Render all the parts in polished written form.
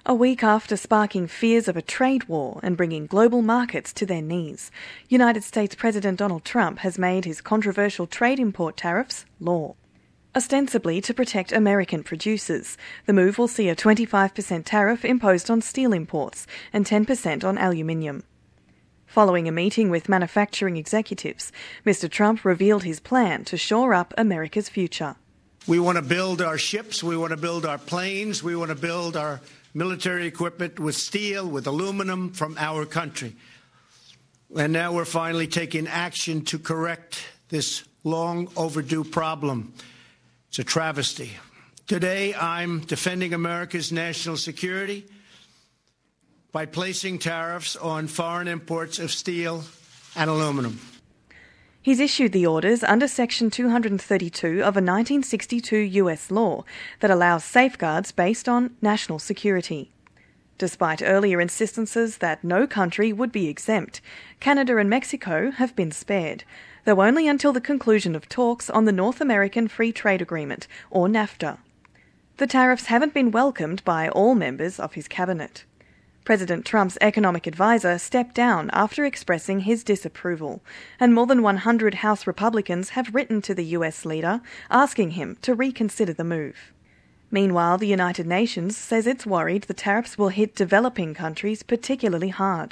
A week after sparking fears of a trade war and bringing global markets to their knees, United States President Donald Trump has made his controversial trade import tariffs law. Ostensibly to protect American producers, the move will see a 25% tariff imposed on steel imports and 10% on aluminium. Following a meeting with manufacturing executives, Mr. Trump revealed his plan to shore up America's future. We want to build our ships, we want to build our planes, we want to build our military equipment with steel, with aluminum from our country. And now we're finally taking action to correct this long overdue problem. It's a travesty. Today, I'm defending America's national security by placing tariffs on foreign imports of steel and aluminum. He's issued the orders under Section 232 of a 1962 US law that allows safeguards based on national security. Despite earlier insistences that no country would be exempt, Canada and Mexico have been spared, though only until the conclusion of talks on the North American Free Trade Agreement, or NAFTA. The tariffs haven't been welcomed by all members of his cabinet. President Trump's economic advisor stepped down after expressing his disapproval, and more than 100 House Republicans have written to the US leader asking him to reconsider the move. Meanwhile, the United Nations says it's worried the tariffs will hit developing countries particularly hard.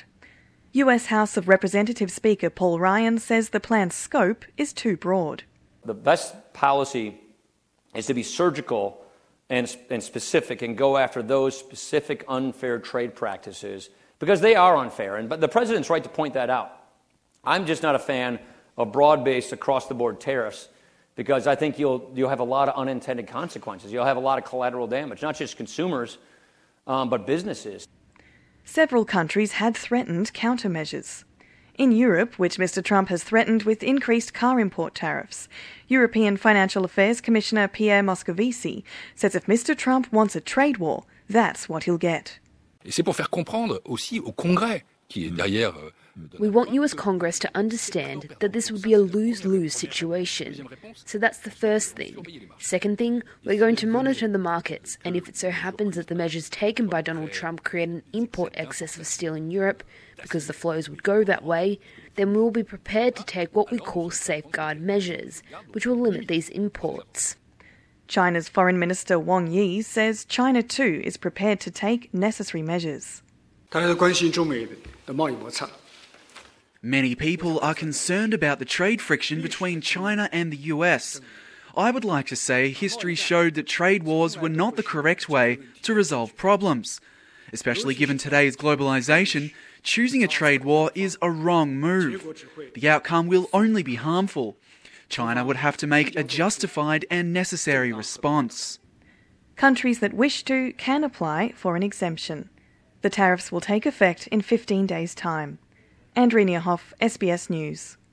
US House of Representatives Speaker Paul Ryan says the plan's scope is too broad. The best policy is to be surgical and specific and go after those specific unfair trade practices because they are unfair. But the president's right to point that out. I'm just not a fan of broad-based across-the-board tariffs because I think you'll have a lot of unintended consequences. You'll have a lot of collateral damage, not just consumers, but businesses. Several countries had threatened countermeasures. In Europe, which Mr. Trump has threatened with increased car import tariffs, European Financial Affairs Commissioner Pierre Moscovici says if Mr. Trump wants a trade war, that's what he'll get. Et c'est pour faire comprendre aussi au Congrès qui est derrière. We want US Congress to understand that this would be a lose-lose situation. So that's the first thing. Second thing, we're going to monitor the markets, and if it so happens that the measures taken by Donald Trump create an import excess of steel in Europe, because the flows would go that way, then we will be prepared to take what we call safeguard measures, which will limit these imports. China's Foreign Minister Wang Yi says China too is prepared to take necessary measures. Many people are concerned about the trade friction between China and the US. I would like to say history showed that trade wars were not the correct way to resolve problems. Especially given today's globalization, choosing a trade war is a wrong move. The outcome will only be harmful. China would have to make a justified and necessary response. Countries that wish to can apply for an exemption. The tariffs will take effect in 15 days' time. Andrea Niehoff, SBS News.